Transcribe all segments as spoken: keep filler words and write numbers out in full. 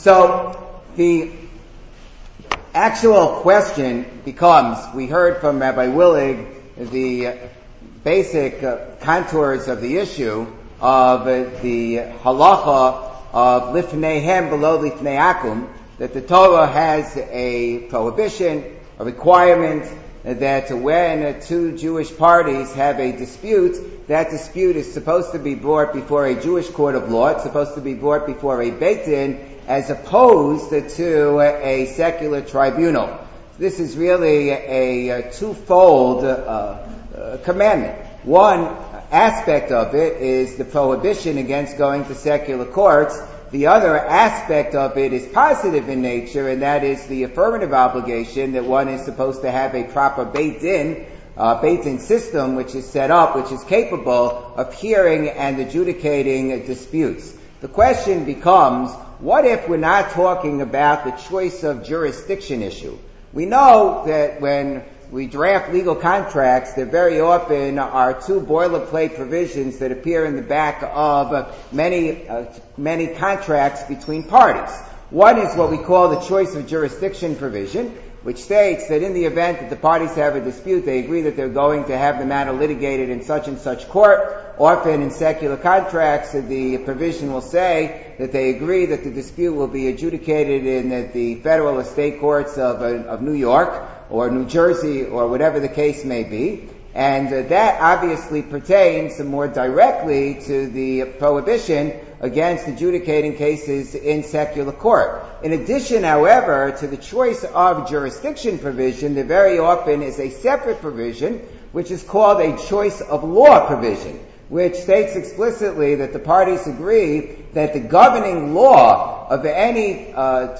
So the actual question becomes, we heard from Rabbi Willig the basic uh, contours of the issue of uh, the halacha of lifneihem below lifnei akum, that the Torah has a prohibition, a requirement, that when two Jewish parties have a dispute, that dispute is supposed to be brought before a Jewish court of law. It's supposed to be brought before a Beit Din, as opposed to a secular tribunal. This is really a, a twofold uh, uh, commandment. One aspect of it is the prohibition against going to secular courts. The other aspect of it is positive in nature, and that is the affirmative obligation that one is supposed to have a proper Beit Din, uh, Beit Din system which is set up, which is capable of hearing and adjudicating disputes. The question becomes, what if we're not talking about the choice of jurisdiction issue? We know that when we draft legal contracts, there very often are two boilerplate provisions that appear in the back of many, uh, many contracts between parties. One is what we call the choice of jurisdiction provision, which states that in the event that the parties have a dispute, they agree that they're going to have the matter litigated in such and such court. Often in secular contracts, the provision will say that they agree that the dispute will be adjudicated in the federal or state courts of, uh, of New York or New Jersey or whatever the case may be. And uh, that obviously pertains more directly to the prohibition against adjudicating cases in secular court. In addition, however, to the choice of jurisdiction provision, there very often is a separate provision which is called a choice of law provision, which states explicitly that the parties agree that the governing law of any uh,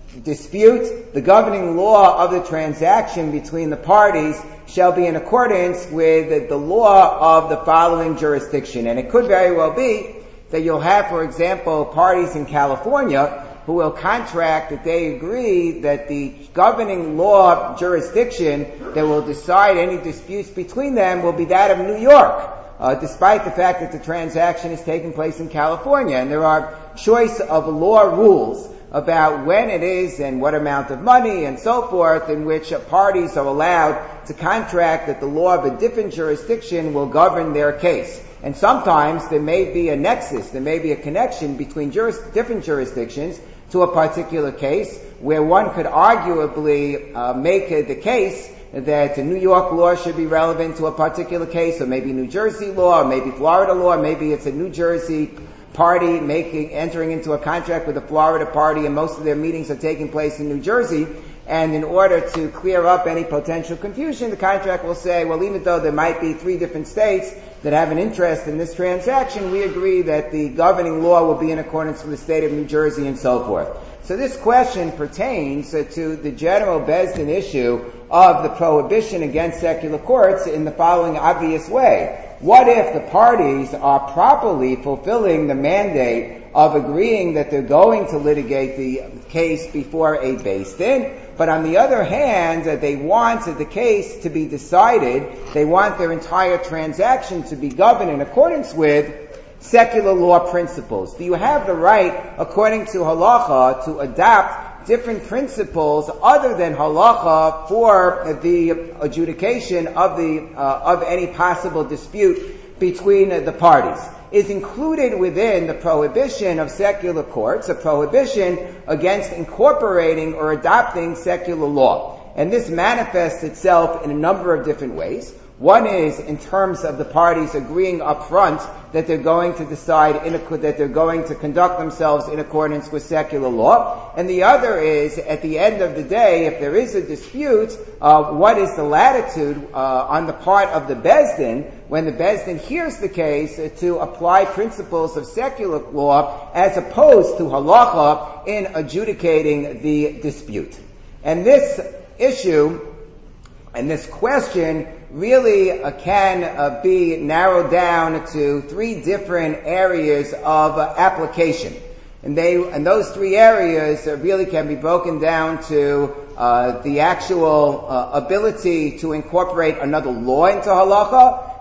dispute, the governing law of the transaction between the parties shall be in accordance with the law of the following jurisdiction. And it could very well be that you'll have, for example, parties in California who will contract that they agree that the governing law jurisdiction that will decide any disputes between them will be that of New York, uh, despite the fact that the transaction is taking place in California. And there are choice of law rules about when it is and what amount of money and so forth in which parties are allowed to contract that the law of a different jurisdiction will govern their case. And sometimes there may be a nexus, there may be a connection between juris- different jurisdictions to a particular case where one could arguably uh, make uh, the case that New York law should be relevant to a particular case, or maybe New Jersey law, or maybe Florida law, or maybe it's a New Jersey party making entering into a contract with a Florida party, and most of their meetings are taking place in New Jersey. And in order to clear up any potential confusion, the contract will say, well, even though there might be three different states that have an interest in this transaction, we agree that the governing law will be in accordance with the state of New Jersey and so forth. So this question pertains uh, to the general Beis Din issue of the prohibition against secular courts in the following obvious way. What if the parties are properly fulfilling the mandate of agreeing that they're going to litigate the case before a Beis Din, but on the other hand, uh, they want uh, the case to be decided, they want their entire transaction to be governed in accordance with secular law principles? Do you have the right, according to halacha, to adopt different principles other than halacha for the adjudication of the uh, of any possible dispute between uh, the parties? Is included within the prohibition of secular courts a prohibition against incorporating or adopting secular law. And this manifests itself in a number of different ways. One is in terms of the parties agreeing up front that they're going to decide, in a, that they're going to conduct themselves in accordance with secular law. And the other is, at the end of the day, if there is a dispute, uh, what is the latitude uh, on the part of the Beis Din, when the Beis Din hears the case, uh, to apply principles of secular law as opposed to halacha in adjudicating the dispute. And this issue and this question really uh, can uh, be narrowed down to three different areas of uh, application. And they, and those three areas uh, really can be broken down to uh, the actual uh, ability to incorporate another law into halacha,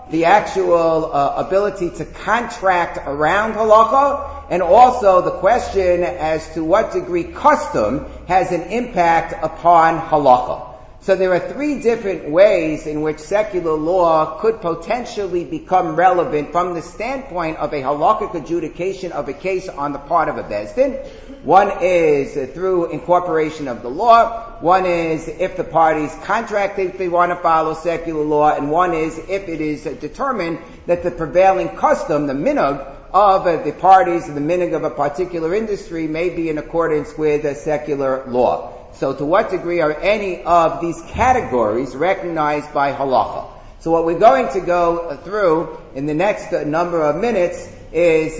the actual uh, ability to contract around halacha, and also the question as to what degree custom has an impact upon halacha. So there are three different ways in which secular law could potentially become relevant from the standpoint of a halakhic adjudication of a case on the part of a Beis Din. One is through incorporation of the law. One is if the parties contract if they want to follow secular law. And one is if it is determined that the prevailing custom, the minhag of the parties, the minhag of a particular industry may be in accordance with a secular law. So to what degree are any of these categories recognized by halacha? So what we're going to go through in the next number of minutes is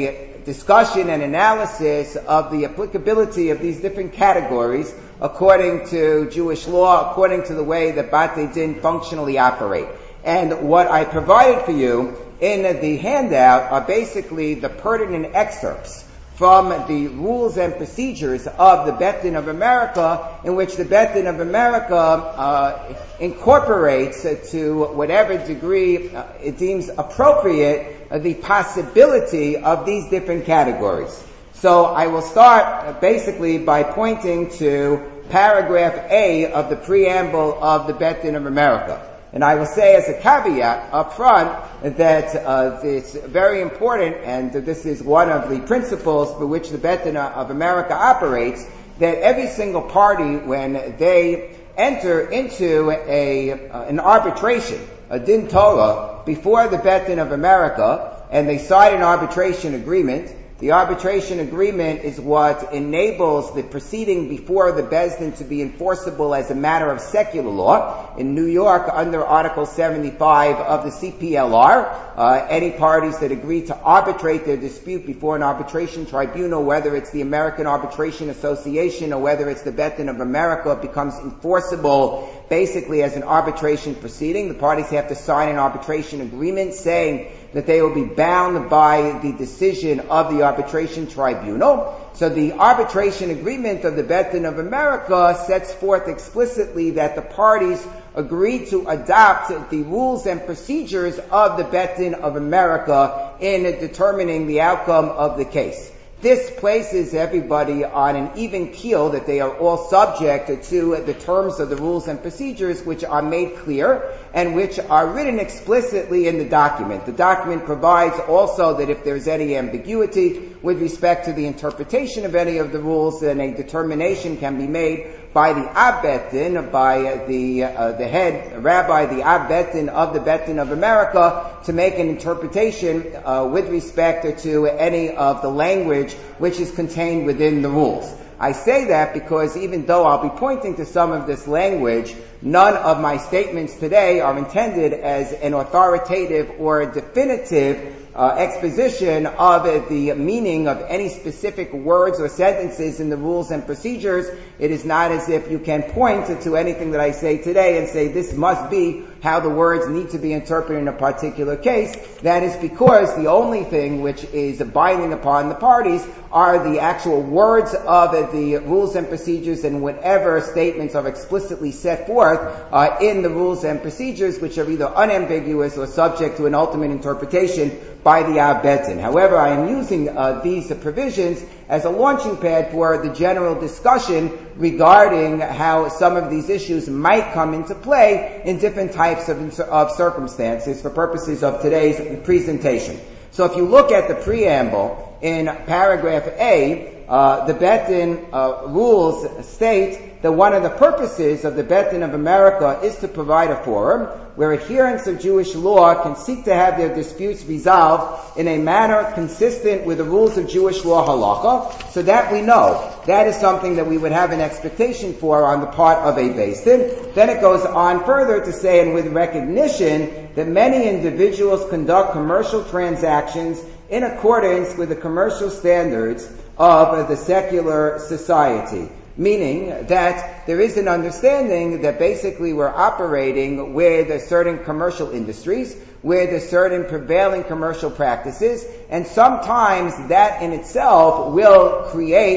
a discussion and analysis of the applicability of these different categories according to Jewish law, according to the way that Batei Din functionally operate. And what I provided for you in the handout are basically the pertinent excerpts from the rules and procedures of the Beit Din of America, in which the Beit Din of America uh, incorporates uh, to whatever degree uh, it deems appropriate uh, the possibility of these different categories. So I will start uh, basically by pointing to paragraph A of the preamble of the Beit Din of America. And I will say as a caveat up front that uh, it's very important, and this is one of the principles for which the Beit Din of America operates, that every single party, when they enter into a uh, an arbitration, a din Torah, before the Beit Din of America, and they sign an arbitration agreement, the arbitration agreement is what enables the proceeding before the Beis Din to be enforceable as a matter of secular law. In New York, under Article seventy-five of the C P L R, uh, any parties that agree to arbitrate their dispute before an arbitration tribunal, whether it's the American Arbitration Association or whether it's the Beit Din of America, becomes enforceable basically as an arbitration proceeding. The parties have to sign an arbitration agreement saying that they will be bound by the decision of the arbitration tribunal. So the arbitration agreement of the Beit Din of America sets forth explicitly that the parties agree to adopt the rules and procedures of the Beit Din of America in determining the outcome of the case. This places everybody on an even keel, that they are all subject to the terms of the rules and procedures which are made clear and which are written explicitly in the document. The document provides also that if there's any ambiguity with respect to the interpretation of any of the rules, then a determination can be made by the Ab Beit Din, by the uh, the head rabbi, the Ab Beit Din of the Beit Din of America, to make an interpretation uh, with respect to any of the language which is contained within the rules. I say that because even though I'll be pointing to some of this language, none of my statements today are intended as an authoritative or a definitive Uh, exposition of uh, the meaning of any specific words or sentences in the rules and procedures. It is not as if you can point to, to anything that I say today and say this must be how the words need to be interpreted in a particular case. That is because the only thing which is binding upon the parties are the actual words of uh, the rules and procedures, and whatever statements are explicitly set forth uh, in the rules and procedures, which are either unambiguous or subject to an ultimate interpretation by the Ab Beit Din. However, I am using uh, these uh, provisions as a launching pad for the general discussion regarding how some of these issues might come into play in different types of, of circumstances for purposes of today's presentation. So if you look at the preamble in paragraph A, uh, the Beit Din uh, rules state that one of the purposes of the Beit Din of America is to provide a forum where adherents of Jewish law can seek to have their disputes resolved in a manner consistent with the rules of Jewish law halacha, so that we know that is something that we would have an expectation for on the part of a Beis Din. Then it goes on further to say, and with recognition that many individuals conduct commercial transactions in accordance with the commercial standards of the secular society. Meaning that there is an understanding that basically we're operating with certain commercial industries, with certain prevailing commercial practices, and sometimes that in itself will create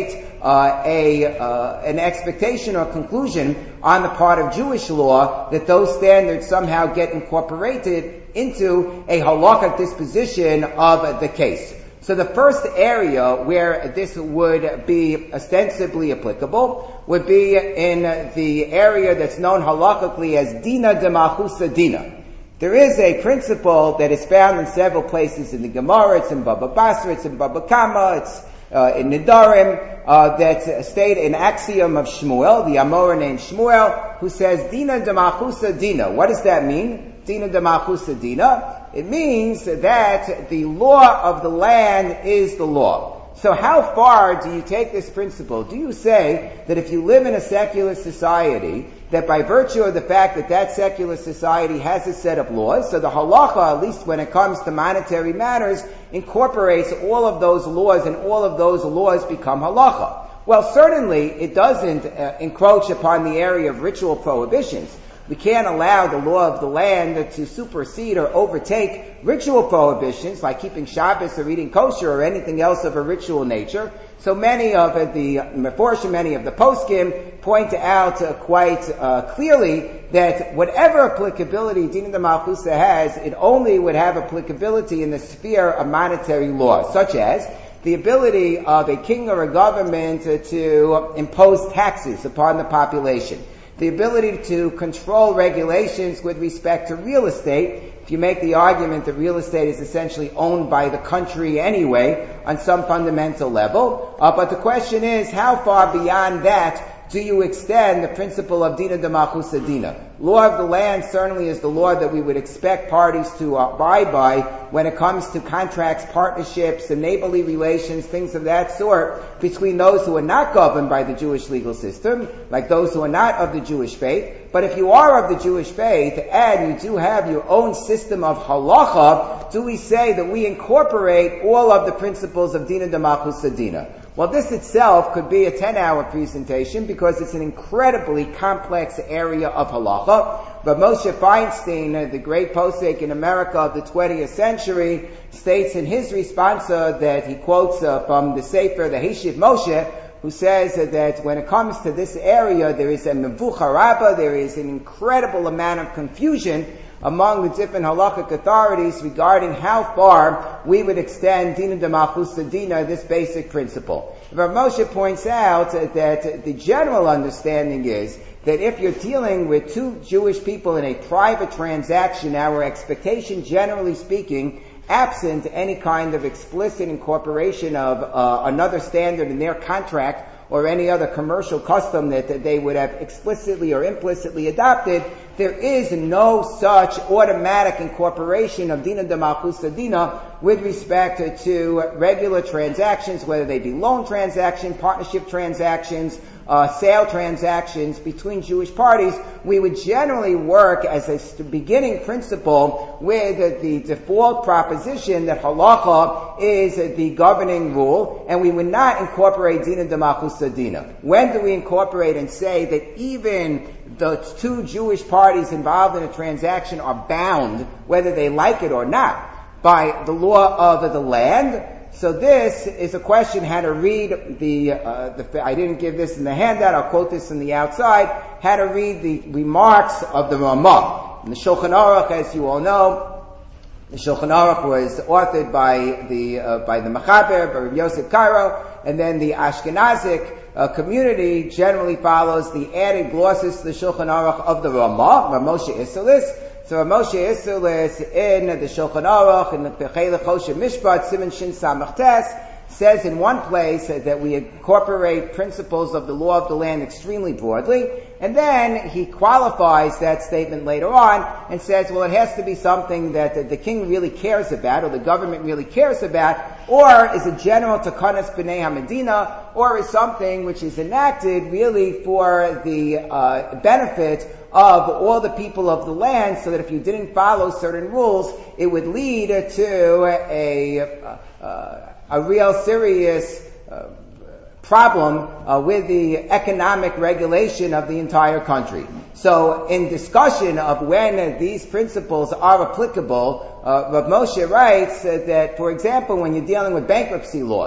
uh, a uh, an expectation or conclusion on the part of Jewish law that those standards somehow get incorporated into a halakhic disposition of the case. So the first area where this would be ostensibly applicable would be in the area that's known halakhically as Dina de Malchusa Dina. There is a principle that is found in several places in the Gemara. It's in Baba Basra, it's in Baba Kama, it's uh, in Nidarim, uh, that state an axiom of Shmuel, the Amora named Shmuel, who says Dina de Malchusa Dina. What does that mean? Dina de Malchusa Dina. It means that the law of the land is the law. So how far do you take this principle? Do you say that if you live in a secular society, that by virtue of the fact that that secular society has a set of laws, so the halacha, at least when it comes to monetary matters, incorporates all of those laws and all of those laws become halacha? Well, certainly it doesn't uh, encroach upon the area of ritual prohibitions. We can't allow the law of the land to supersede or overtake ritual prohibitions like keeping Shabbos or eating kosher or anything else of a ritual nature. So many of the Meforshim, many of the poskim point out uh, quite uh, clearly that whatever applicability Dina de Malchusa has, it only would have applicability in the sphere of monetary law, such as the ability of a king or a government uh, to impose taxes upon the population, the ability to control regulations with respect to real estate. If you make the argument that real estate is essentially owned by the country anyway on some fundamental level, uh, but the question is, how far beyond that do you extend the principle of Dina de Malchusa Dina? Law of the land certainly is the law that we would expect parties to abide by when it comes to contracts, partnerships, and neighborly relations, things of that sort, between those who are not governed by the Jewish legal system, like those who are not of the Jewish faith. But if you are of the Jewish faith and you do have your own system of halacha, do we say that we incorporate all of the principles of Dina de Malchusa Dina? Well, this itself could be a ten-hour presentation because it's an incredibly complex area of halacha. But Moshe Feinstein, the great posek in America of the twentieth century, states in his responsa that he quotes uh, from the Sefer, the Heshiv Moshe, who says uh, that when it comes to this area, there is a mevucha rabba, there is an incredible amount of confusion among the different halakhic authorities regarding how far we would extend Dina de Malchusa Dina, this basic principle. Rav Moshe points out that the general understanding is that if you're dealing with two Jewish people in a private transaction, our expectation, generally speaking, absent any kind of explicit incorporation of uh, another standard in their contract or any other commercial custom that, that they would have explicitly or implicitly adopted, there is no such automatic incorporation of Dina de Malchusa Dina with respect to regular transactions, whether they be loan transactions, partnership transactions, uh, sale transactions between Jewish parties. We would generally work as a beginning principle with the default proposition that halacha is the governing rule, and we would not incorporate Dina de Malchusa Dina. When do we incorporate and say that even the two Jewish parties involved in a transaction are bound, whether they like it or not, by the law of the land? So this is a question how to read the, uh, the, I didn't give this in the handout, I'll quote this in the outside, how to read the remarks of the Ramah. In the Shulchan Aruch, as you all know, the Shulchan Aruch was authored by the, uh, by the Mechaber, by Rabbi Yosef Cairo, and then the Ashkenazic uh, community generally follows the added glosses to the Shulchan Aruch of the Ramah, Rav Moshe Isserles. So Rav Moshe Isserles in the Shulchan Aruch, in the Pechei Lechoshe Mishpat, Siman Shin Samach Tes, says in one place that we incorporate principles of the law of the land extremely broadly, and then he qualifies that statement later on and says, well, it has to be something that the king really cares about, or the government really cares about, or is a general takanas b'nei ha-medina, or is something which is enacted really for the uh, benefit of all the people of the land, so that if you didn't follow certain rules, it would lead to a, a, a real serious uh, problem uh, with the economic regulation of the entire country. So in discussion of when these principles are applicable, uh, Rav Moshe writes uh, that, for example, when you're dealing with bankruptcy laws,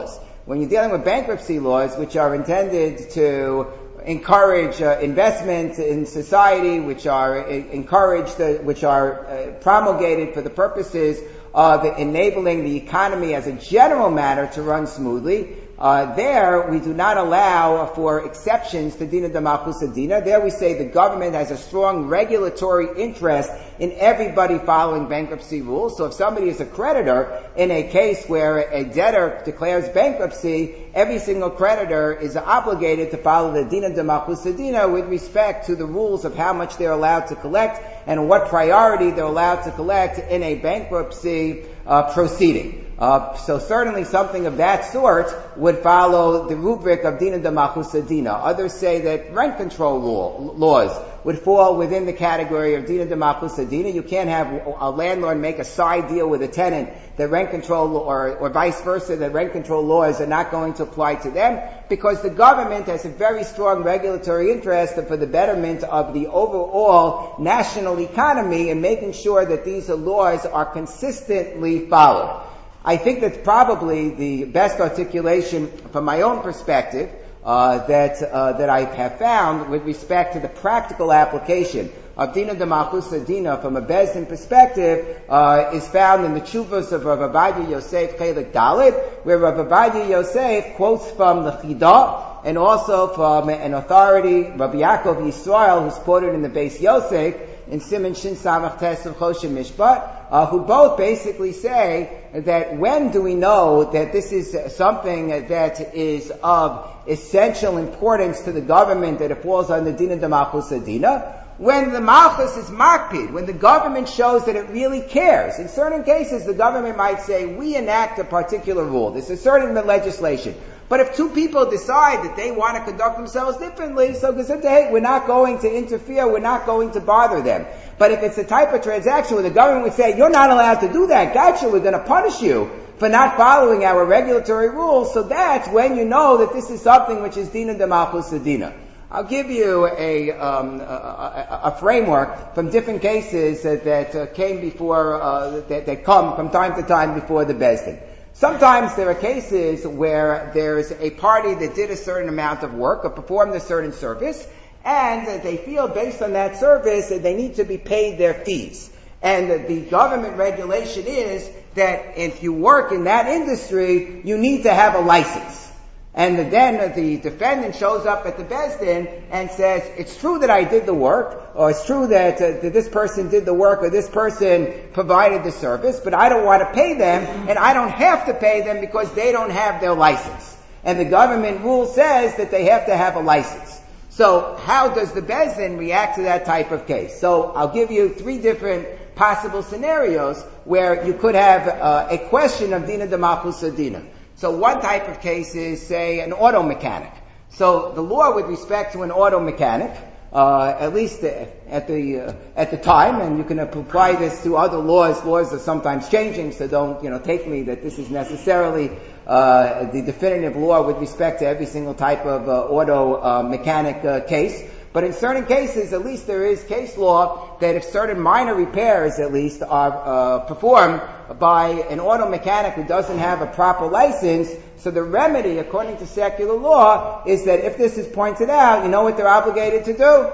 When you're dealing with bankruptcy laws, which are intended to encourage uh, investment in society, which are uh, encouraged, uh, which are uh, promulgated for the purposes of enabling the economy as a general matter to run smoothly, Uh, there, we do not allow for exceptions to Dina de Malchus Dina. There we say the government has a strong regulatory interest in everybody following bankruptcy rules. So if somebody is a creditor in a case where a debtor declares bankruptcy, every single creditor is obligated to follow the Dina de Malchus Dina with respect to the rules of how much they're allowed to collect and what priority they're allowed to collect in a bankruptcy uh, proceeding. Uh, so certainly something of that sort would follow the rubric of Dina de Malchus Dina. Others say that rent control law, laws would fall within the category of Dina de Malchus Dina. You can't have a landlord make a side deal with a tenant that rent control, or, or vice versa, that rent control laws are not going to apply to them, because the government has a very strong regulatory interest for the betterment of the overall national economy and making sure that these laws are consistently followed. I think that's probably the best articulation from my own perspective uh, that uh, that I have found with respect to the practical application of Dina de Malchus Dina from a Beis Din perspective uh, is found in the Tshuvos of Rav Ovadia Yosef Chelik Dalet, where Rav Ovadia Yosef quotes from the Chidah and also from an authority, Rabbi Yaakov Yisrael, who's quoted in the Beis Yosef in Siman Shin Samach Tes of Choshen Mishpat, uh, who both basically say that when do we know that this is something that is of essential importance to the government, that it falls under Dina de Malchus Dina? When the Malchus is makpid, when the government shows that it really cares. In certain cases, the government might say, we enact a particular rule. This is certain legislation. But if two people decide that they want to conduct themselves differently, so hey, we're not going to interfere, we're not going to bother them. But if it's a type of transaction where the government would say, you're not allowed to do that, gotcha, we're going to punish you for not following our regulatory rules, so that's when you know that this is something which is Dina de Malchus Dina. I'll give you a, um, a, a, a framework from different cases that, that uh, came before, uh, that, that come from time to time before the Beis Din. Sometimes there are cases where there's a party that did a certain amount of work or performed a certain service, and they feel based on that service that they need to be paid their fees. And the government regulation is that if you work in that industry, you need to have a license. And then the defendant shows up at the Beis Din and says, it's true that I did the work, or it's true that, uh, that this person did the work, or this person provided the service, but I don't want to pay them, and I don't have to pay them because they don't have their license. And the government rule says that they have to have a license. So how does the Beis Din react to that type of case? So I'll give you three different possible scenarios where you could have uh, a question of Dina de Malchus Dina. So one type of case is, say, an auto mechanic. So the law with respect to an auto mechanic, uh, at least at the uh, at the time, and you can apply this to other laws. Laws are sometimes changing, so don't you know take me that this is necessarily uh, the definitive law with respect to every single type of uh, auto uh, mechanic uh, case. But in certain cases, at least there is case law that if certain minor repairs, at least, are uh, performed by an auto mechanic who doesn't have a proper license, so the remedy, according to secular law, is that if this is pointed out, you know what they're obligated to do?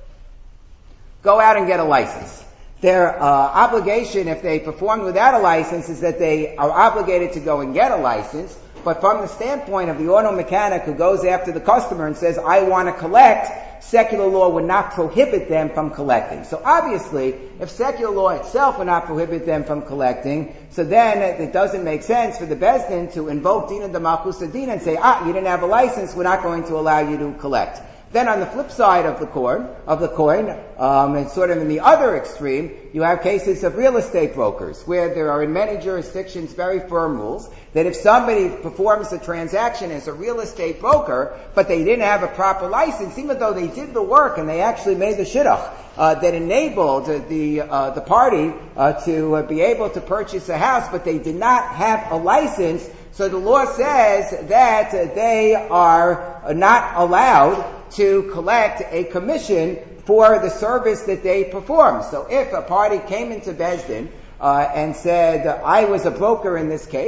Go out and get a license. Their uh, obligation, if they perform without a license, is that they are obligated to go and get a license. But from the standpoint of the auto mechanic who goes after the customer and says, I want to collect, secular law would not prohibit them from collecting. So obviously, if secular law itself would not prohibit them from collecting, so then it doesn't make sense for the Beis Din to invoke Dina de Malchus Dina and say, ah, you didn't have a license, we're not going to allow you to collect. Then on the flip side of the coin, of the coin, um, and sort of in the other extreme, you have cases of real estate brokers, where there are in many jurisdictions very firm rules that if somebody performs a transaction as a real estate broker, but they didn't have a proper license, even though they did the work and they actually made the shidduch uh, that enabled uh, the uh, the party uh, to uh, be able to purchase a house, but they did not have a license. So the law says that uh, they are not allowed to collect a commission for the service that they perform. So if a party came into Beis Din uh, and said, I was a broker in this case,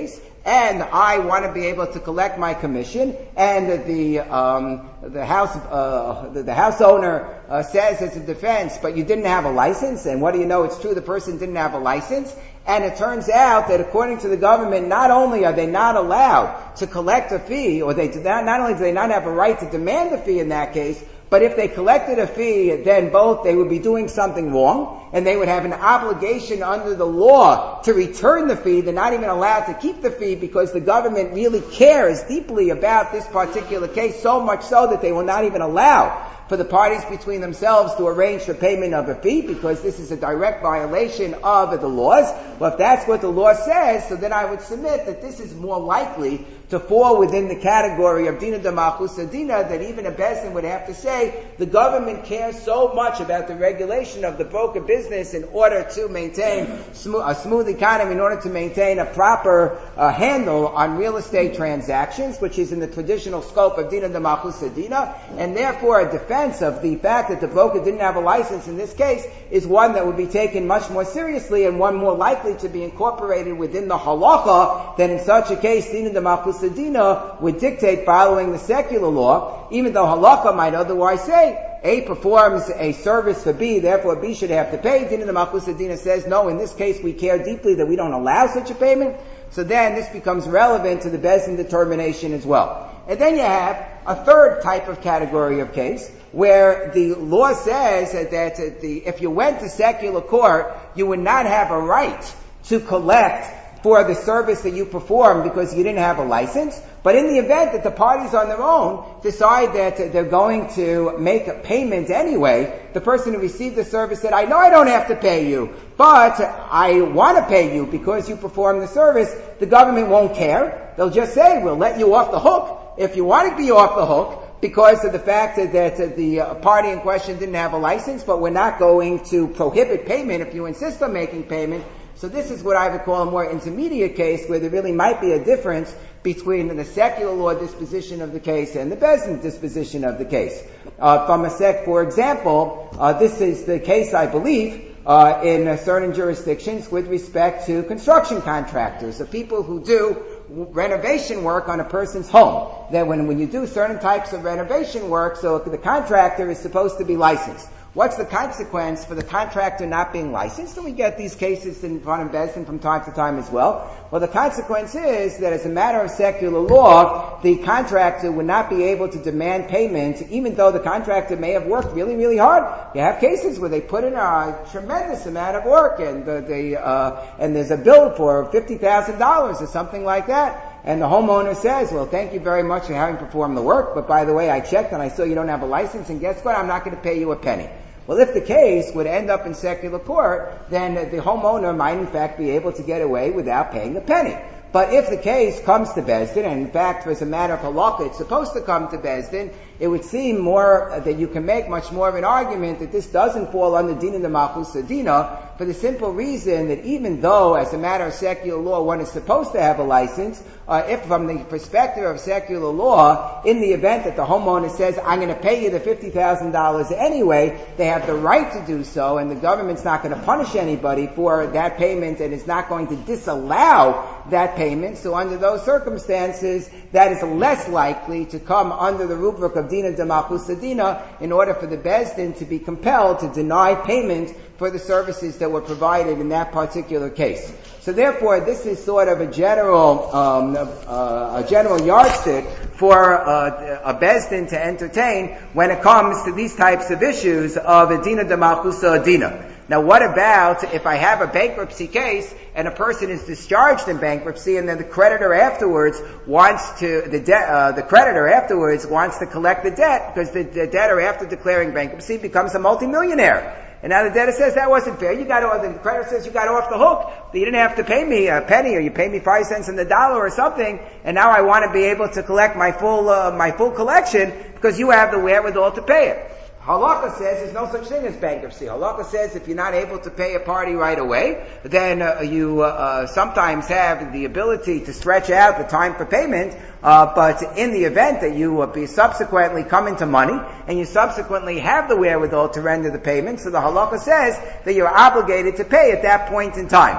and I want to be able to collect my commission, and the um, the house uh, the, the house owner uh, says it's a defense, but you didn't have a license, and what do you know? It's true, the person didn't have a license, and it turns out that according to the government, not only are they not allowed to collect a fee, or they do not, not only do they not have a right to demand a fee in that case, but if they collected a fee, then both they would be doing something wrong, and they would have an obligation under the law to return the fee. They're not even allowed to keep the fee because the government really cares deeply about this particular case, so much so that they will not even allow for the parties between themselves to arrange the payment of a fee, because this is a direct violation of the laws. Well, if that's what the law says, so then I would submit that this is more likely to fall within the category of Dina de Malchus Dina, that even a Beis Din would have to say the government cares so much about the regulation of the broker business in order to maintain sm- a smooth economy, in order to maintain a proper uh, handle on real estate transactions, which is in the traditional scope of Dina de Malchus Dina, and therefore a defense of the fact that the broker didn't have a license in this case is one that would be taken much more seriously, and one more likely to be incorporated within the halacha, than in such a case Dina de Malchus Dina would dictate following the secular law, even though halacha might otherwise say A performs a service for B, therefore B should have to pay. Dina de Malchus Dina says, no, in this case we care deeply that we don't allow such a payment. So then this becomes relevant to the Beis Din determination as well. And then you have a third type of category of case, where the law says that the, if you went to secular court, you would not have a right to collect for the service that you performed because you didn't have a license. But in the event that the parties on their own decide that they're going to make a payment anyway, the person who received the service said, I know I don't have to pay you, but I want to pay you because you performed the service, the government won't care. They'll just say, we'll let you off the hook if you want to be off the hook because of the fact that, that the party in question didn't have a license, but we're not going to prohibit payment if you insist on making payment. So this is what I would call a more intermediate case where there really might be a difference between the secular law disposition of the case and the Beis Din disposition of the case. Uh, from a sec, for example, uh, this is the case, I believe, uh, in uh, certain jurisdictions with respect to construction contractors, the people who do renovation work on a person's home. That when, when you do certain types of renovation work, so the contractor is supposed to be licensed. What's the consequence for the contractor not being licensed? And we get these cases in front of Beis Din from time to time as well. Well, the consequence is that as a matter of secular law, the contractor would not be able to demand payment, even though the contractor may have worked really, really hard. You have cases where they put in a tremendous amount of work, and the, the uh, and there's a bill for fifty thousand dollars or something like that. And the homeowner says, well, thank you very much for having performed the work, but by the way, I checked and I saw you don't have a license, and guess what? I'm not going to pay you a penny. Well, if the case would end up in secular court, then the homeowner might in fact be able to get away without paying a penny. But if the case comes to Beis Din, and in fact, as a matter of halakha, it's supposed to come to Beis Din, it would seem more uh, that you can make much more of an argument that this doesn't fall under Dina de Malchus Dina, for the simple reason that even though, as a matter of secular law, one is supposed to have a license, uh, if from the perspective of secular law, in the event that the homeowner says, I'm going to pay you the fifty thousand dollars anyway, they have the right to do so, and the government's not going to punish anybody for that payment, and is not going to disallow that payment. So under those circumstances, that is less likely to come under the rubric of Dina de Malchus Dina in order for the Beis Din to be compelled to deny payment for the services that were provided in that particular case. So therefore, this is sort of a general, um, uh, a general yardstick for uh, a Beis Din to entertain when it comes to these types of issues of a Dina de Malchus Dina. Now, what about if I have a bankruptcy case and a person is discharged in bankruptcy, and then the creditor afterwards wants to the de- uh, the creditor afterwards wants to collect the debt because the, the debtor, after declaring bankruptcy, becomes a multimillionaire. And now the debtor says that wasn't fair. You got off, the creditor says you got off the hook. But you didn't have to pay me a penny, or you paid me five cents in the dollar or something. And now I want to be able to collect my full uh, my full collection because you have the wherewithal to pay it. Halakha says there's no such thing as bankruptcy. Halakha says if you're not able to pay a party right away, then uh, you uh, uh, sometimes have the ability to stretch out the time for payment. Uh, but in the event that you uh, be subsequently come into money and you subsequently have the wherewithal to render the payment, so the halakha says that you're obligated to pay at that point in time.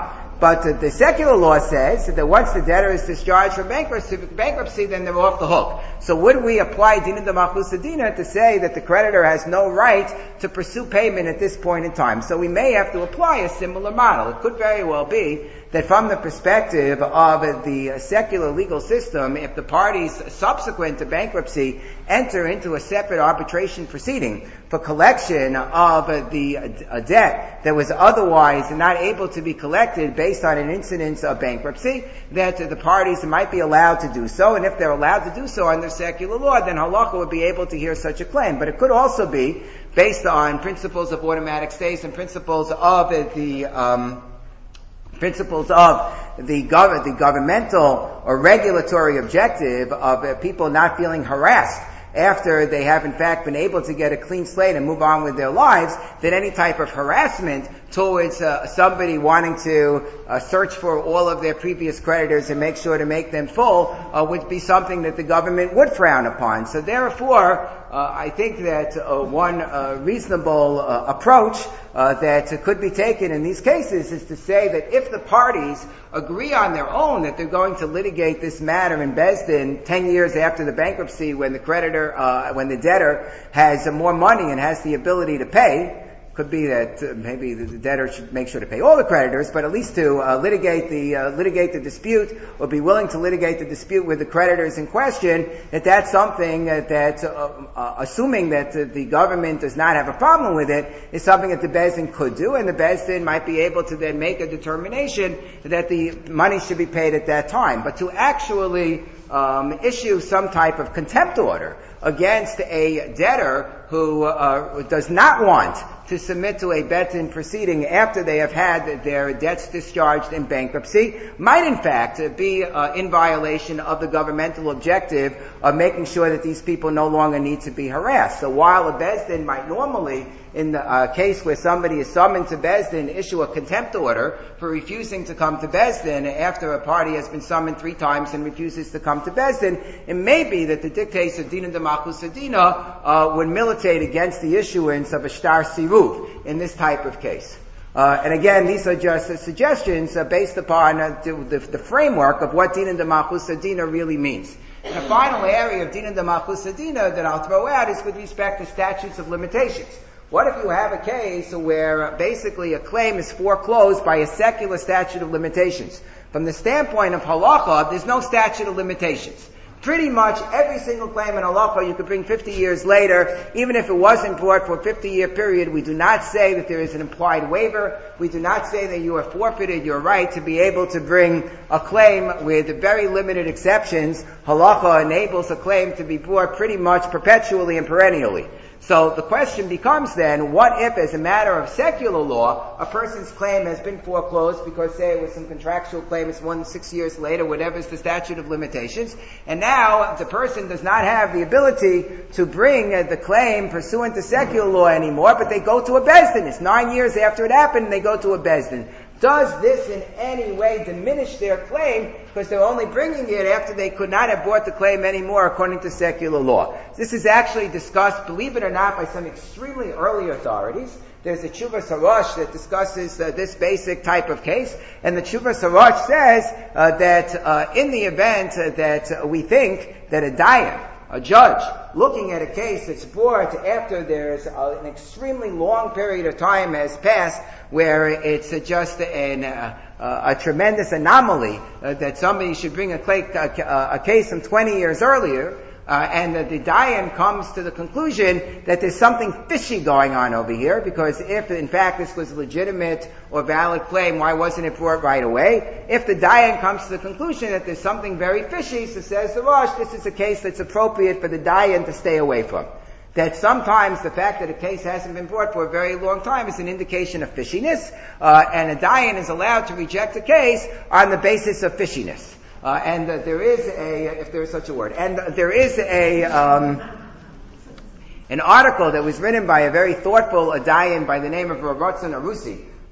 But uh, the secular law says that once the debtor is discharged from bankruptcy, bankruptcy, then they're off the hook. So would we apply Dina de Malchus Adina to say that the creditor has no right to pursue payment at this point in time? So we may have to apply a similar model. It could very well be that from the perspective of the secular legal system, if the parties subsequent to bankruptcy enter into a separate arbitration proceeding for collection of the a debt that was otherwise not able to be collected based on an incidence of bankruptcy, that the parties might be allowed to do so. And if they're allowed to do so under secular law, then halacha would be able to hear such a claim. But it could also be based on principles of automatic stays and principles of the um principles of the, gov- the governmental or regulatory objective of uh, people not feeling harassed after they have in fact been able to get a clean slate and move on with their lives, that any type of harassment towards uh, somebody wanting to uh, search for all of their previous creditors and make sure to make them full uh, would be something that the government would frown upon. So therefore, uh, I think that uh, one uh, reasonable uh, approach uh, that uh, could be taken in these cases is to say that if the parties agree on their own that they're going to litigate this matter in Beis Din ten years after the bankruptcy, when the creditor, uh, when the debtor has uh, more money and has the ability to pay. Could be that uh, maybe the debtor should make sure to pay all the creditors, but at least to uh, litigate the uh, litigate the dispute, or be willing to litigate the dispute with the creditors in question. That that's something uh, that, uh, uh, assuming that uh, the government does not have a problem with it, is something that the Beis Din could do, and the Beis Din might be able to then make a determination that the money should be paid at that time. But to actually um, issue some type of contempt order against a debtor who uh, does not want to submit to a Beis Din proceeding after they have had their debts discharged in bankruptcy might in fact be uh, in violation of the governmental objective of making sure that these people no longer need to be harassed. So while a Beis Din might normally, in the uh, case where somebody is summoned to Beis Din, issue a contempt order for refusing to come to Beis Din after a party has been summoned three times and refuses to come to Beis Din, it may be that the dictates of Dina de Malchus Adina uh, would militate against the issuance of a shtar siruv in this type of case. Uh, and again, these are just uh, suggestions uh, based upon uh, the, the, the framework of what Dina de Malchus Adina really means. And the final area of Dina de Malchus Adina that I'll throw out is with respect to statutes of limitations. What if you have a case where basically a claim is foreclosed by a secular statute of limitations? From the standpoint of halacha, there's no statute of limitations. Pretty much every single claim in halacha you could bring fifty years later, even if it wasn't brought for a fifty-year period. We do not say that there is an implied waiver. We do not say that you have forfeited your right to be able to bring a claim with very limited exceptions. Halacha enables a claim to be brought pretty much perpetually and perennially. So the question becomes then, what if, as a matter of secular law, a person's claim has been foreclosed because, say, it was some contractual claim, it's more than six years later, whatever is the statute of limitations, and now the person does not have the ability to bring uh, the claim pursuant to secular law anymore, but they go to a Beis Din. It's nine years after it happened, and they go to a Beis Din. Does this in any way diminish their claim because they're only bringing it after they could not have brought the claim anymore according to secular law? This is actually discussed, believe it or not, by some extremely early authorities. There's a Tshuvas Harash that discusses uh, this basic type of case, and the Tshuvas Harash says uh, that uh, in the event uh, that uh, we think that a dayan, a judge, looking at a case that's brought after there's uh, an extremely long period of time has passed, where it's uh, just an, uh, uh, a tremendous anomaly uh, that somebody should bring a, cl- a, a case from twenty years earlier, uh, and that the dayan comes to the conclusion that there's something fishy going on over here, because if in fact this was a legitimate or valid claim, why wasn't it brought right away? If the dayan comes to the conclusion that there's something very fishy, so says the Rosh, this is a case that's appropriate for the dayan to stay away from. That sometimes the fact that a case hasn't been brought for a very long time is an indication of fishiness, uh, and a dayan is allowed to reject a case on the basis of fishiness. Uh, and uh, there is a, if there is such a word, and uh, there is a, um, an article that was written by a very thoughtful dayan by the name of Rav Ratzon Arusi,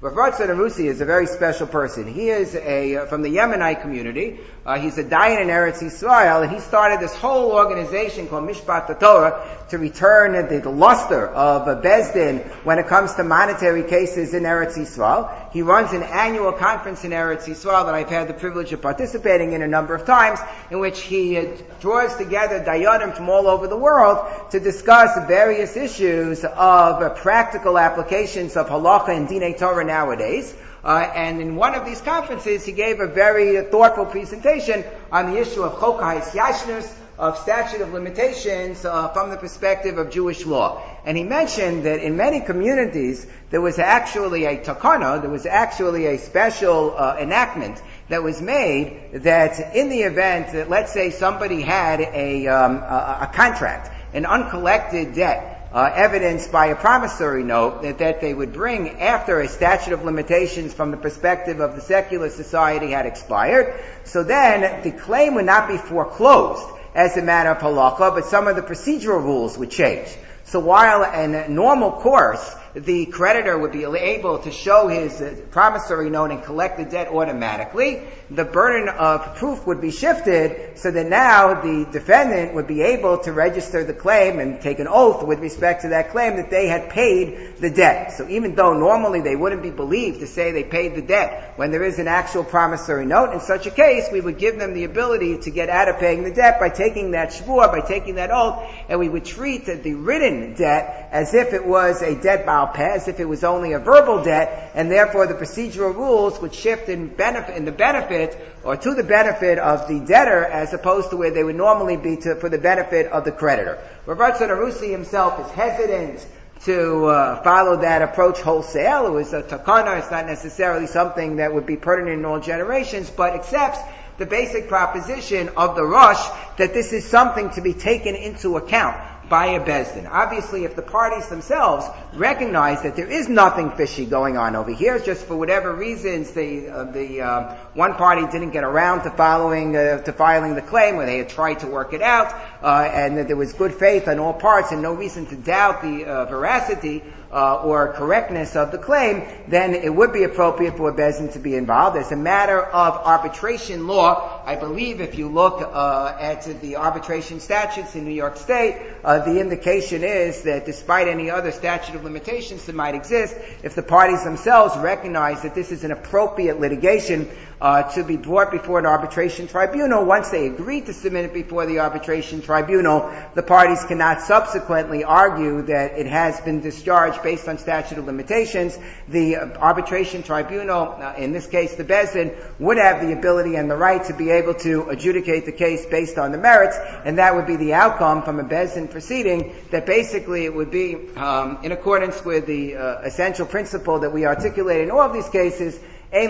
Rav Ratzon Arusi is a very special person. He is a uh, from the Yemenite community. Uh, he's a Dayan in Eretz Yisrael, and he started this whole organization called Mishpat Torah to return the, the luster of uh, Beis Din when it comes to monetary cases in Eretz Yisrael. He runs an annual conference in Eretz Yisrael that I've had the privilege of participating in a number of times, in which he uh, draws together Dayanim from all over the world to discuss various issues of uh, practical applications of halacha and Dinei Torah nowadays. Uh, and in one of these conferences, he gave a very uh, thoughtful presentation on the issue of Chok HaYashnus, of statute of limitations, uh, from the perspective of Jewish law. And he mentioned that in many communities, there was actually a takana, there was actually a special uh, enactment that was made that in the event that, let's say, somebody had a, um, a, a contract, an uncollected debt, Uh, evidenced by a promissory note that, that they would bring after a statute of limitations from the perspective of the secular society had expired. So then the claim would not be foreclosed as a matter of halacha, but some of the procedural rules would change. So while in a normal course, the creditor would be able to show his uh, promissory note and collect the debt automatically, the burden of proof would be shifted so that now the defendant would be able to register the claim and take an oath with respect to that claim that they had paid the debt. So even though normally they wouldn't be believed to say they paid the debt when there is an actual promissory note, in such a case we would give them the ability to get out of paying the debt by taking that shvur, by taking that oath, and we would treat the written debt as if it was a debt baal peh, as if it was only a verbal debt, and therefore the procedural rules would shift in benefit, in the benefit, or to the benefit of the debtor, as opposed to where they would normally be to, for the benefit of the creditor. Rav Ratzon Arusi himself is hesitant to uh, follow that approach wholesale. It was a takana, it's not necessarily something that would be pertinent in all generations, but accepts the basic proposition of the Rosh that this is something to be taken into account by a Beis Din. Obviously, if the parties themselves recognize that there is nothing fishy going on over here, just for whatever reasons the uh, the uh, one party didn't get around to following uh, to filing the claim, or they had tried to work it out, uh, and that there was good faith on all parts and no reason to doubt the uh, veracity Uh, or correctness of the claim, then it would be appropriate for a Beis Din to be involved. As a matter of arbitration law, I believe if you look uh, at the arbitration statutes in New York State, uh, the indication is that despite any other statute of limitations that might exist, if the parties themselves recognize that this is an appropriate litigation uh, to be brought before an arbitration tribunal, once they agree to submit it before the arbitration tribunal, the parties cannot subsequently argue that it has been discharged based on statute of limitations. The uh, arbitration tribunal, uh, in this case the Beis Din, would have the ability and the right to be able to adjudicate the case based on the merits, and that would be the outcome from a Beis Din proceeding, that basically it would be um, in accordance with the uh, essential principle that we articulate in all of these cases. A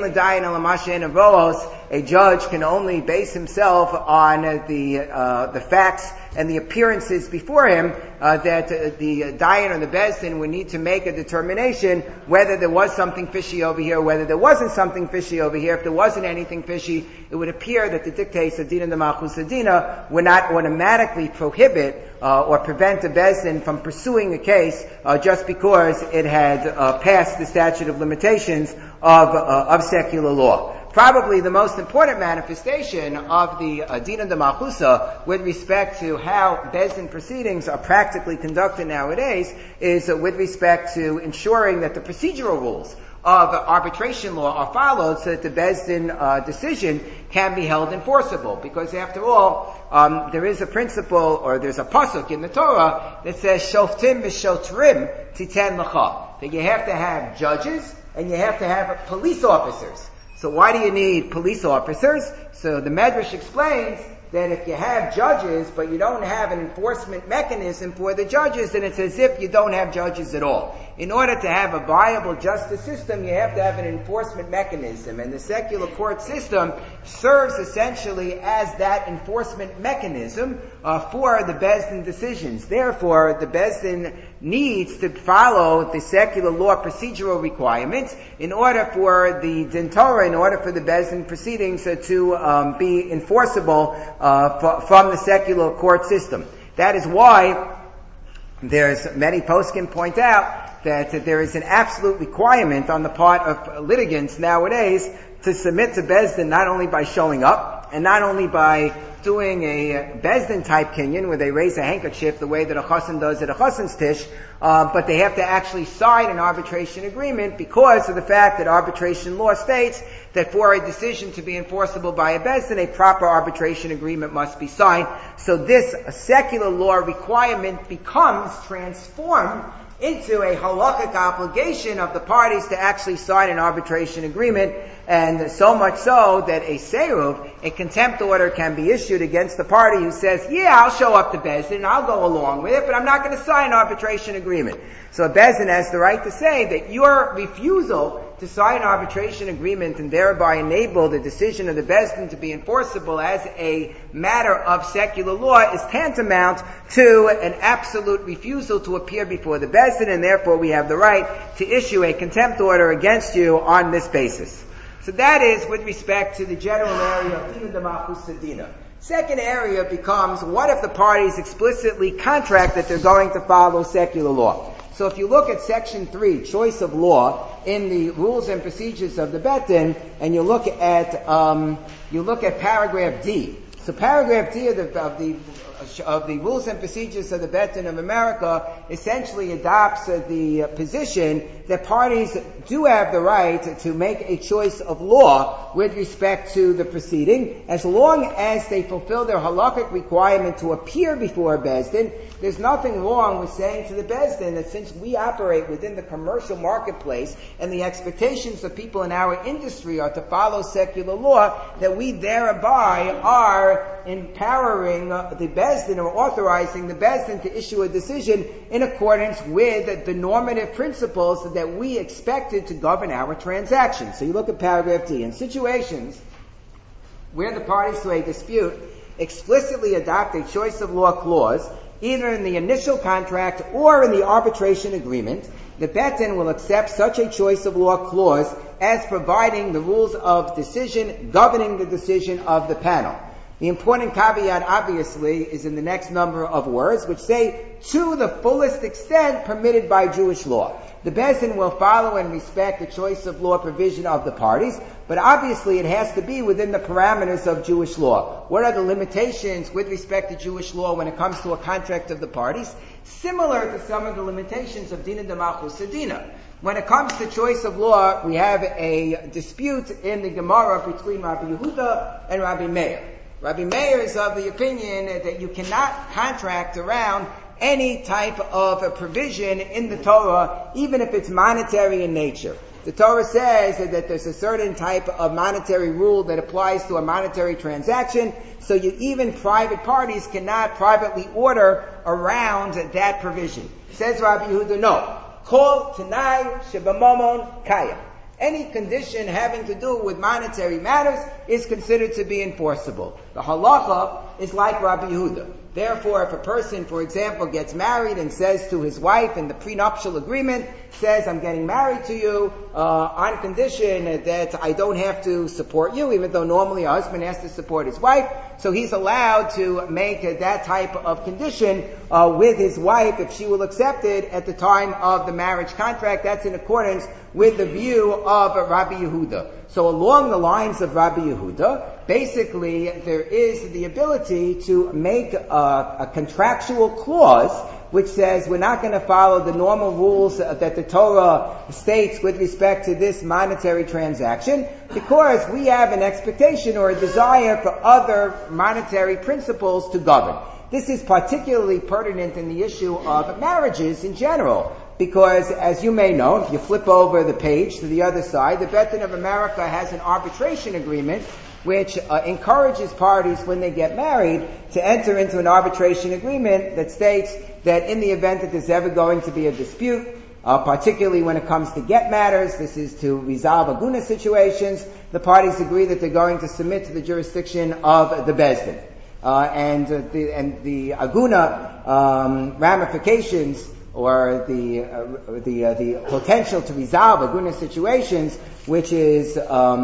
judge can only base himself on the uh, the facts and the appearances before him, uh, that uh, the dayan or the Beis Din would need to make a determination whether there was something fishy over here, whether there wasn't something fishy over here. If there wasn't anything fishy, it would appear that the dictates of Dina de Malchus Adina would not automatically prohibit uh, or prevent the Beis Din from pursuing a case uh, just because it had uh, passed the statute of limitations of uh, of secular law. Probably the most important manifestation of the uh, Dina de Malchusa with respect to how Beis Din proceedings are practically conducted nowadays is uh, with respect to ensuring that the procedural rules of arbitration law are followed so that the Beis Din uh, decision can be held enforceable. Because after all, um, there is a principle, or there's a pasuk in the Torah that says, Shoftim v'shotrim titen l'cha, that you have to have judges and you have to have police officers. So why do you need police officers? So the Medrash explains that if you have judges, but you don't have an enforcement mechanism for the judges, then it's as if you don't have judges at all. In order to have a viable justice system, you have to have an enforcement mechanism. And the secular court system serves essentially as that enforcement mechanism uh, for the Beis Din decisions. Therefore, the Beis Din needs to follow the secular law procedural requirements in order for the Din Torah, in order for the Beis Din proceedings uh, to um, be enforceable uh, f- from the secular court system. That is why there's many poskim point out that, that there is an absolute requirement on the part of litigants nowadays to submit to Beis Din not only by showing up and not only by doing a Beis Din type kinyan where they raise a handkerchief the way that a chassan does at a chassan's tish, uh, but they have to actually sign an arbitration agreement because of the fact that arbitration law states that for a decision to be enforceable by a Beis Din, a proper arbitration agreement must be signed. So this secular law requirement becomes transformed into a halakhic obligation of the parties to actually sign an arbitration agreement, and so much so that a seruv, a contempt order, can be issued against the party who says, yeah, I'll show up to Beis Din and I'll go along with it, but I'm not going to sign an arbitration agreement. So a Beis Din has the right to say that your refusal to sign an arbitration agreement and thereby enable the decision of the Beis Din to be enforceable as a matter of secular law is tantamount to an absolute refusal to appear before the Beis Din, and therefore we have the right to issue a contempt order against you on this basis. So that is with respect to the general area of Dina D'Malchus Sedina. Second area becomes, what if the parties explicitly contract that they're going to follow secular law? So if you look at section three, choice of law, in the rules and procedures of the Bet Din, and you look at um, you look at paragraph D. So paragraph D of the of the of the rules and procedures of the Bet Din of America essentially adopts uh, the uh, position that parties do have the right to make a choice of law with respect to the proceeding, as long as they fulfill their halakhic requirement to appear before a Beis Din. There's nothing wrong with saying to the Beis Din that since we operate within the commercial marketplace and the expectations of people in our industry are to follow secular law, that we thereby are empowering uh, the Beis Din, or authorizing the Beis Din to issue a decision in accordance with the normative principles that we expected to govern our transactions. So you look at paragraph D. In situations where the parties to a dispute explicitly adopt a choice of law clause, either in the initial contract or in the arbitration agreement, the Bet Din will accept such a choice of law clause as providing the rules of decision governing the decision of the panel. The important caveat, obviously, is in the next number of words, which say, to the fullest extent permitted by Jewish law. The Beis Din will follow and respect the choice of law provision of the parties, but obviously it has to be within the parameters of Jewish law. What are the limitations with respect to Jewish law when it comes to a contract of the parties? Similar to some of the limitations of Dina D'Malchus Sedina. When it comes to choice of law, we have a dispute in the Gemara between Rabbi Yehuda and Rabbi Meir. Rabbi Meir is of the opinion that you cannot contract around any type of a provision in the Torah, even if it's monetary in nature. The Torah says that there's a certain type of monetary rule that applies to a monetary transaction, so you, even private parties cannot privately order around that provision. Says Rabbi Yehuda, no. Kol Tanai Shebamamon Kaya. Any condition having to do with monetary matters is considered to be enforceable. The halacha is like Rabbi Yehuda. Therefore, if a person, for example, gets married and says to his wife in the prenuptial agreement, says, I'm getting married to you uh, on condition that I don't have to support you, even though normally a husband has to support his wife, so he's allowed to make uh, that type of condition uh, with his wife if she will accept it at the time of the marriage contract. That's in accordance with the view of Rabbi Yehuda. So along the lines of Rabbi Yehuda, basically there is the ability to make a, a contractual clause which says we're not going to follow the normal rules that the Torah states with respect to this monetary transaction, because we have an expectation or a desire for other monetary principles to govern. This is particularly pertinent in the issue of marriages in general, because as you may know, if you flip over the page to the other side, the Bet Din of America has an arbitration agreement which uh, encourages parties when they get married to enter into an arbitration agreement that states that in the event that there's ever going to be a dispute, uh, particularly when it comes to get matters, this is to resolve aguna situations, the parties agree that they're going to submit to the jurisdiction of the Beis Din. Uh, and, uh, the, and the aguna um, ramifications or the uh, the uh, the potential to resolve aguna situations, which is um,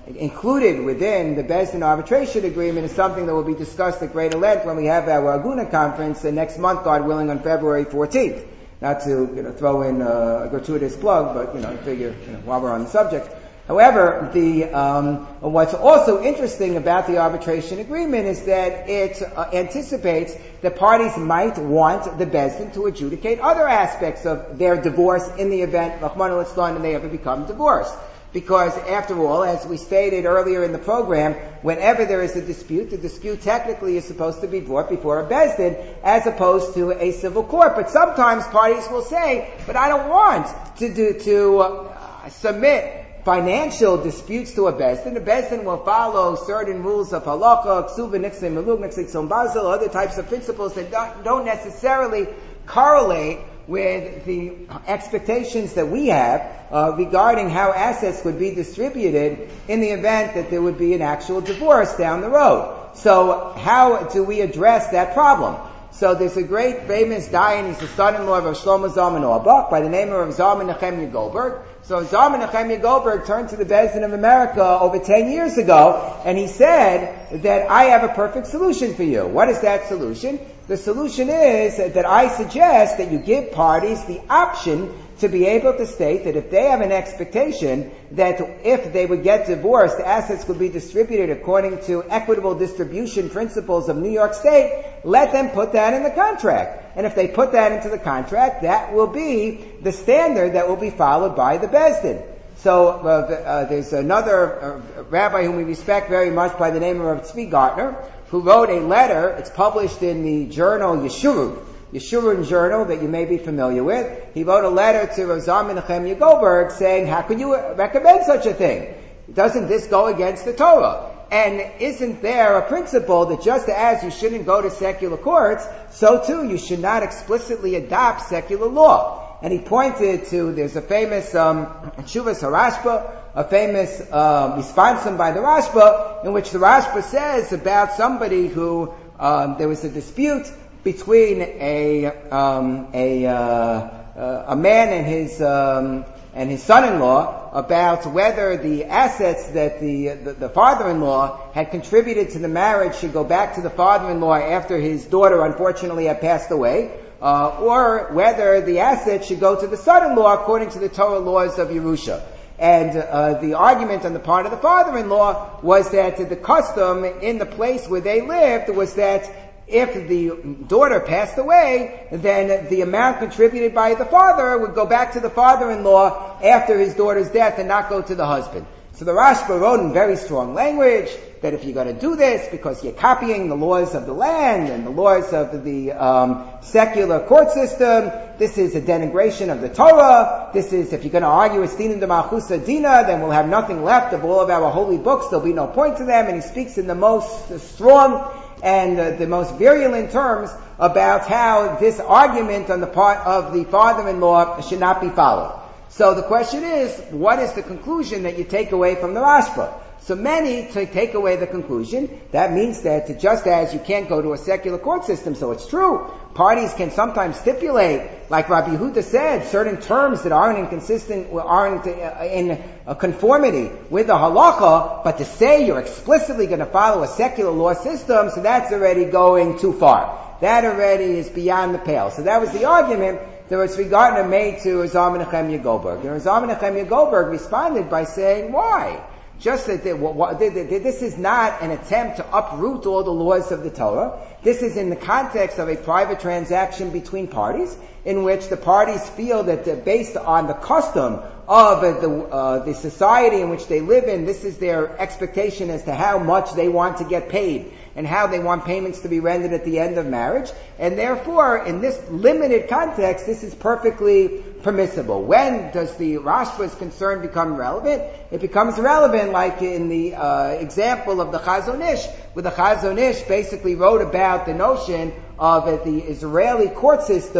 included within the Bezdin arbitration agreement is something that will be discussed at greater length when we have our Aguna conference uh, next month, God willing, on February fourteenth. Not to you know, throw in uh, a gratuitous plug, but you know, I figure you know, while we're on the subject. However, the um, what's also interesting about the arbitration agreement is that it uh, anticipates that parties might want the Bezdin to adjudicate other aspects of their divorce in the event, Rahman al-Islam, and they ever become divorced. Because after all, as we stated earlier in the program, whenever there is a dispute, the dispute technically is supposed to be brought before a Bezdin as opposed to a civil court. But sometimes parties will say, but I don't want to do, to uh, submit financial disputes to a Bezdin. The Bezdin will follow certain rules of halacha, ksuva, nixim, melug, nixim, basil, other types of principles that don't, don't necessarily correlate with the expectations that we have uh, regarding how assets would be distributed in the event that there would be an actual divorce down the road. So how do we address that problem? So there's a great famous Dayan, he's the son-in-law of Rav Shlomo Zalman Auerbach by the name of Rav Zalman Nechemya Goldberg. So Zalman Nechemya Goldberg turned to the Bezdin of America over ten years ago, and he said that I have a perfect solution for you. What is that solution? The solution is that I suggest that you give parties the option to be able to state that if they have an expectation that if they would get divorced, assets would be distributed according to equitable distribution principles of New York State, let them put that in the contract. And if they put that into the contract, that will be the standard that will be followed by the Bezdin. So uh, uh, there's another uh, rabbi whom we respect very much by the name of Tzvi Gartner, who wrote a letter. It's published in the journal Yeshurun, Yeshurun journal that you may be familiar with. He wrote a letter to Rav Zalman Nechemya Goldberg saying, how could you recommend such a thing? Doesn't this go against the Torah? And isn't there a principle that just as you shouldn't go to secular courts, so too you should not explicitly adopt secular law? And he pointed to, there's a famous um, Tshuvas HaRashba, a famous uh, responsum by the Rashba, in which the Rashba says about somebody who, um, there was a dispute between a um, a uh, uh, a man and his um, and his son-in-law about whether the assets that the, the the father-in-law had contributed to the marriage should go back to the father-in-law after his daughter unfortunately had passed away, uh, or whether the assets should go to the son-in-law according to the Torah laws of Yerusha. And uh, the argument on the part of the father-in-law was that the custom in the place where they lived was that if the daughter passed away, then the amount contributed by the father would go back to the father-in-law after his daughter's death and not go to the husband. So the Rashba wrote in very strong language that if you're going to do this because you're copying the laws of the land and the laws of the um, secular court system, this is a denigration of the Torah. This is, if you're going to argue it's Dinah de Malchusa Dina, then we'll have nothing left of all of our holy books. There'll be no point to them. And he speaks in the most uh, strong and uh, the most virulent terms about how this argument on the part of the father-in-law should not be followed. So the question is, what is the conclusion that you take away from the Rashba? So many to take away the conclusion, that means that just as you can't go to a secular court system, so it's true, parties can sometimes stipulate, like Rabbi Yehuda said, certain terms that aren't inconsistent, aren't in conformity with the halacha, but to say you're explicitly going to follow a secular law system, so that's already going too far. That already is beyond the pale. So that was the argument that was Gardner made to Zalman Nechemya Goldberg. And Zalman Nechemya Goldberg responded by saying, why? Just that they, what, they, they, this is not an attempt to uproot all the laws of the Torah. This is in the context of a private transaction between parties, in which the parties feel that based on the custom of uh, the, uh, the society in which they live in, this is their expectation as to how much they want to get paid and how they want payments to be rendered at the end of marriage. And therefore, in this limited context, this is perfectly permissible. When does the Rashba's concern become relevant? It becomes relevant like in the uh, example of the Chazon Ish, where the Chazon Ish basically wrote about the notion of uh, the Israeli court system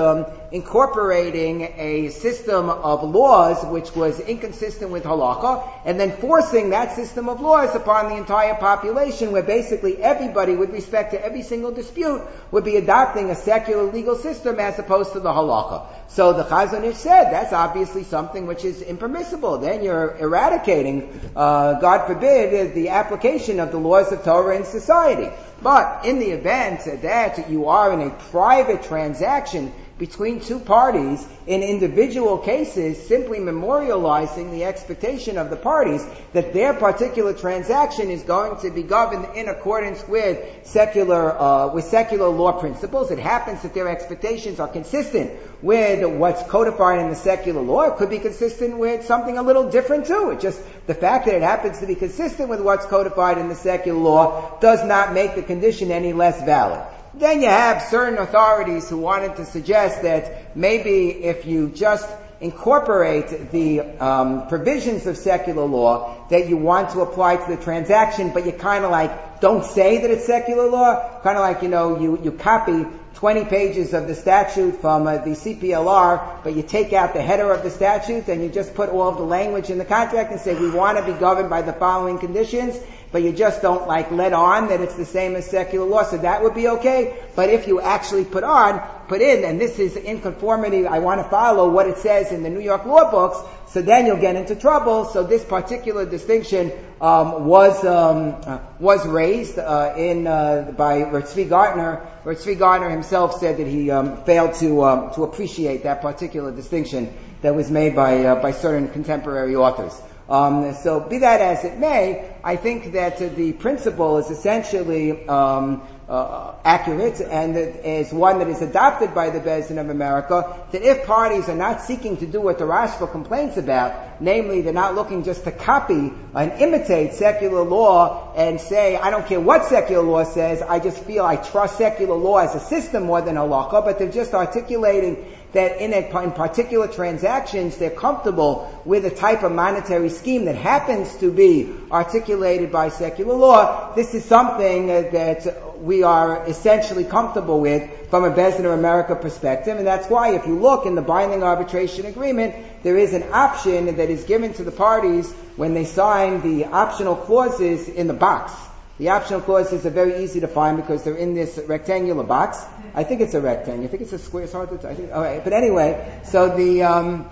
incorporating a system of laws which was inconsistent with halakha, and then forcing that system of laws upon the entire population, where basically everybody, with respect to every single dispute, would be adopting a secular legal system as opposed to the halakha. So the Chazon Ish said that's obviously something which is impermissible. Then you're eradicating, uh, God forbid, the application of the laws of Torah in society. But in the event that you are in a private transaction between two parties, in individual cases, simply memorializing the expectation of the parties that their particular transaction is going to be governed in accordance with secular, uh, with secular law principles. It happens that their expectations are consistent with what's codified in the secular law. It could be consistent with something a little different too. It's just the fact that it happens to be consistent with what's codified in the secular law does not make the condition any less valid. Then you have certain authorities who wanted to suggest that maybe if you just incorporate the um, provisions of secular law that you want to apply to the transaction, but you kind of like don't say that it's secular law, kind of like, you know, you, you copy twenty pages of the statute from uh, the C P L R, but you take out the header of the statute and you just put all of the language in the contract and say we want to be governed by the following conditions, but you just don't like let on that it's the same as secular law, so that would be okay. But if you actually put on, put in, and this is in conformity, I want to follow what it says in the New York law books, so then you'll get into trouble. So this particular distinction um, was um, uh, was raised uh, in uh, by Tzvi Gardner. Where Tzvi Gardner himself said that he um, failed to um, to appreciate that particular distinction that was made by uh, by certain contemporary authors. Um, so be that as it may, I think that uh, the principle is essentially um, uh, accurate, and it is one that is adopted by the Beis Din of America, that if parties are not seeking to do what the Rashba complains about, namely they're not looking just to copy and imitate secular law and say, I don't care what secular law says, I just feel I trust secular law as a system more than halakha, but they're just articulating that in, a, in particular transactions they're comfortable with a type of monetary scheme that happens to be articulated by secular law. This is something uh, that we are essentially comfortable with from a Beis Din of America perspective, and that's why if you look in the binding arbitration agreement, there is an option that is given to the parties when they sign the optional clauses in the box. The optional clauses are very easy to find because they're in this rectangular box. I think it's a rectangle. I think it's a square. It's hard to. I think. All right. But anyway, so the um,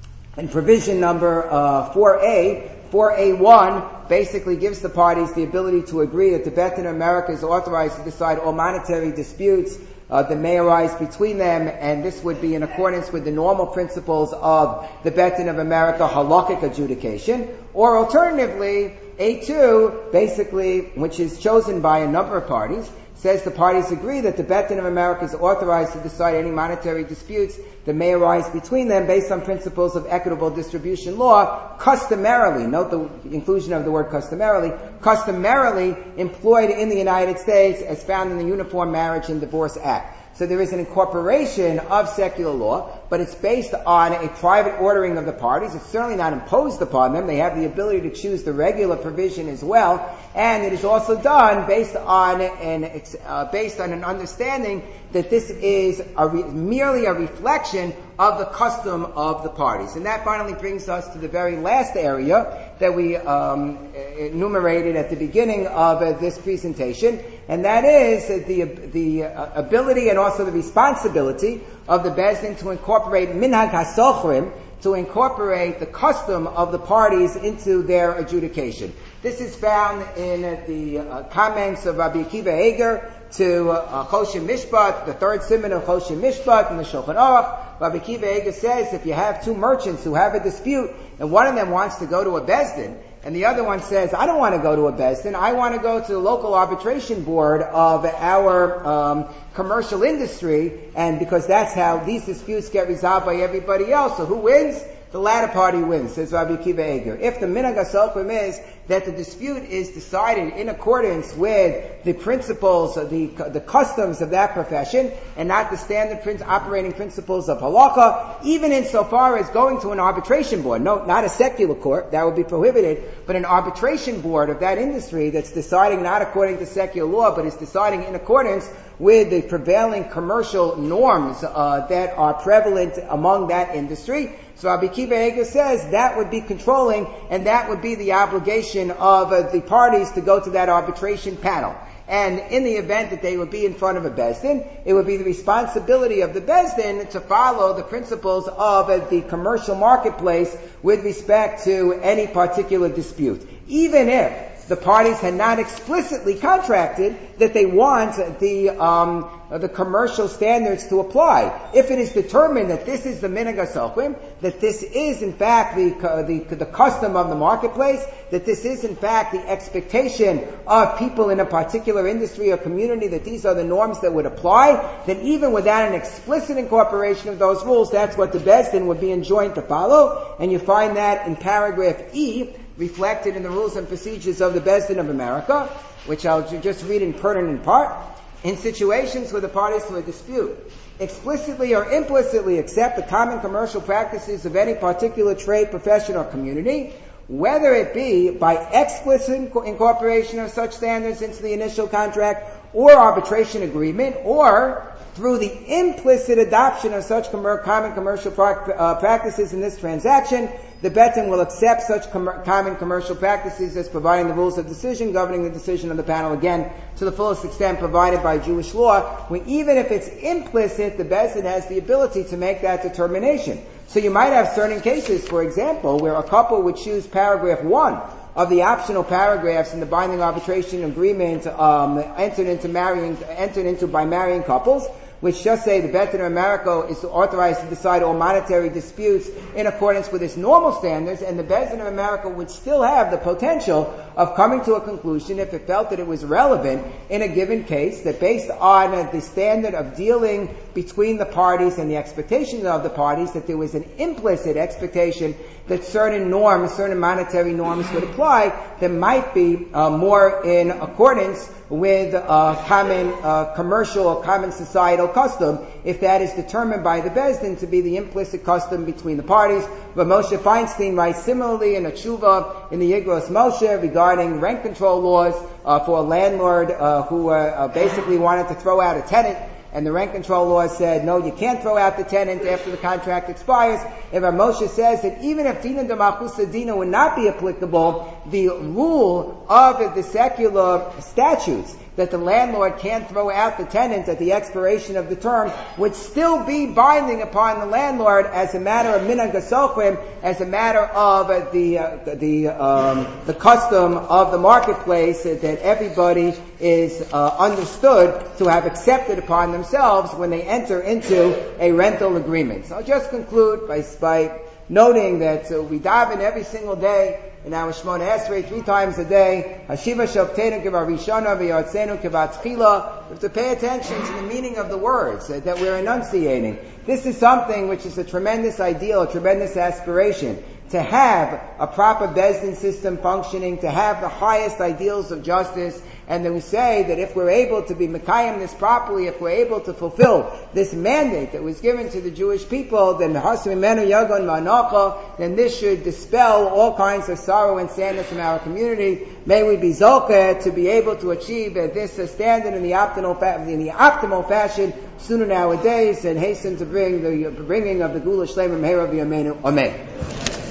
in provision number uh, four A, four A one basically gives the parties the ability to agree that the Beit Din of America is authorized to decide all monetary disputes uh, that may arise between them, and this would be in accordance with the normal principles of the Beit Din of America halakhic adjudication, or alternatively, A two, basically, which is chosen by a number of parties, says the parties agree that the Beit Din of America is authorized to decide any monetary disputes that may arise between them based on principles of equitable distribution law, customarily, note the inclusion of the word customarily, customarily employed in the United States as found in the Uniform Marriage and Divorce Act. So there is an incorporation of secular law, but it's based on a private ordering of the parties. It's certainly not imposed upon them. They have the ability to choose the regular provision as well, and it is also done based on an uh, based on an understanding that this is a re- merely a reflection of the custom of the parties. And that finally brings us to the very last area that we um, enumerated at the beginning of uh, this presentation, and that is the the uh, ability and also the responsibility of the Beis Din to incorporate minhag hasochrim, to incorporate the custom of the parties into their adjudication. This is found in uh, the uh, comments of Rabbi Akiva Eger to uh, Choshen Mishpat, the third simon of Choshen Mishpat in the Shulchan Aruch. Rabbi Akiva Eger says if you have two merchants who have a dispute and one of them wants to go to a Beis Din and the other one says, I don't want to go to a Beis Din, I want to go to the local arbitration board of our um, commercial industry, and because that's how these disputes get resolved by everybody else. So who wins? The latter party wins, says Rabbi Akiva Eger. If the minhag hasochrim is that the dispute is decided in accordance with the principles, of the the customs of that profession, and not the standard prin- operating principles of halacha, even insofar as going to an arbitration board. No, not a secular court, that would be prohibited, but an arbitration board of that industry that's deciding not according to secular law, but is deciding in accordance with the prevailing commercial norms uh, that are prevalent among that industry. So Rabbi Akiva Eiger says that would be controlling, and that would be the obligation of uh, the parties to go to that arbitration panel. And in the event that they would be in front of a Beis Din, it would be the responsibility of the Beis Din to follow the principles of uh, the commercial marketplace with respect to any particular dispute. Even if the parties had not explicitly contracted that they want the um, the commercial standards to apply. If it is determined that this is the minhag hasochrim, that this is in fact the, uh, the the custom of the marketplace, that this is in fact the expectation of people in a particular industry or community, that these are the norms that would apply, then even without an explicit incorporation of those rules, that's what the Beis Din would be enjoined to follow. And you find that in paragraph E, reflected in the rules and procedures of the Beis Din of America, which I'll just read in pertinent part. In situations where the parties to a dispute explicitly or implicitly accept the common commercial practices of any particular trade, profession, or community, whether it be by explicit incorporation of such standards into the initial contract or arbitration agreement, or through the implicit adoption of such com- common commercial pra- uh, practices in this transaction, the Beis Din will accept such com- common commercial practices as providing the rules of decision governing the decision of the panel, again, to the fullest extent provided by Jewish law, where even if it's implicit, the Beis Din has the ability to make that determination. So you might have certain cases, for example, where a couple would choose paragraph one of the optional paragraphs in the binding arbitration agreement um, entered into marrying, entered into by marrying couples, which just say the Beis Din of America is authorized to decide all monetary disputes in accordance with its normal standards, and the Beis Din of America would still have the potential of coming to a conclusion, if it felt that it was relevant in a given case, that based on uh, the standard of dealing between the parties and the expectations of the parties, that there was an implicit expectation that certain norms, certain monetary norms would apply, that might be uh, more in accordance with uh, common uh, commercial or common societal custom, if that is determined by the Beis Din to be the implicit custom between the parties. But Moshe Feinstein writes similarly in a tshuva in the Yigros Moshe regarding rent control laws uh, for a landlord uh, who uh, uh, basically wanted to throw out a tenant, and the rent control law said, no, you can't throw out the tenant after the contract expires. If Rav Moshe says that even if Dina de Malchusa Dina would not be applicable, the rule of the secular statutes that the landlord can't throw out the tenant at the expiration of the term would still be binding upon the landlord as a matter of minhag hasochrim, as a matter of uh, the uh, the um, the custom of the marketplace uh, that everybody is uh, understood to have accepted upon themselves when they enter into a rental agreement. So I'll just conclude by, by noting that uh, we daven every single day in our Shemona Esrei three times a day. Hashiva Shavteinu Kivarishana V'Yatzenu Kivatchila. We have to pay attention to the meaning of the words uh, that we're enunciating. This is something which is a tremendous ideal, a tremendous aspiration. To have a proper Beis Din system functioning, to have the highest ideals of justice, and then we say that if we're able to be Mekayim this properly, if we're able to fulfill this mandate that was given to the Jewish people, then then this should dispel all kinds of sorrow and sadness from our community. May we be zolkeh to be able to achieve uh, this uh, standard in the optimal fa- in the optimal fashion sooner nowadays, and hasten to bring the uh, bringing of the Gula Shleima Meher of Yameinu. Amen.